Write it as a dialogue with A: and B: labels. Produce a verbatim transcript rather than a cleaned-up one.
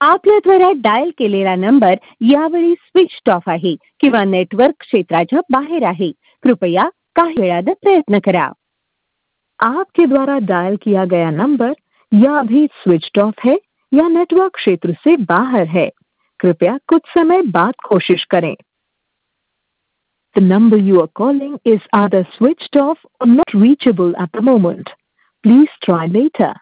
A: आपल्याद्वारा dial केलेला number यावेळी switch off आहे किंवा नेटवर्क क्षेत्राच्या बाहेर आहे. कृपया काही वेळात प्रयत्न करा. आपके द्वारा डायल किया गया नंबर या अभी स्विच ऑफ है या नेटवर्क क्षेत्र से बाहर है. कृपया कुछ समय बाद कोशिश करें. The number you are calling is either switched off or not reachable at the moment. Please try later.